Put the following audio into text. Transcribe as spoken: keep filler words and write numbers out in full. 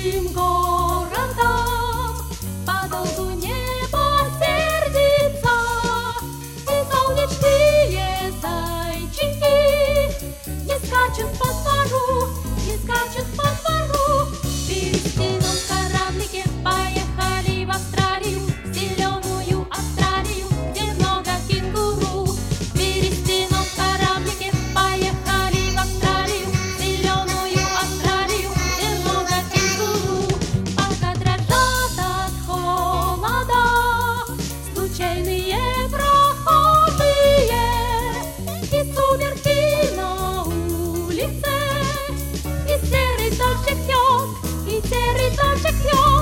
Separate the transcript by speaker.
Speaker 1: большим городам подолгу небо сердится, и солнечные зайчики не скачут по двору, не скачут по двору. В берестяном кораблике поехали в Австралию, в зеленую Австралию, где много кенгуру. В берестяном кораблике поехали в Австралию, в зеленую Австралию, где много кенгуру. Пока дрожат от холода случайные прохожие, и сумерки на улице, и серый дождик льет, и серый дождик льет.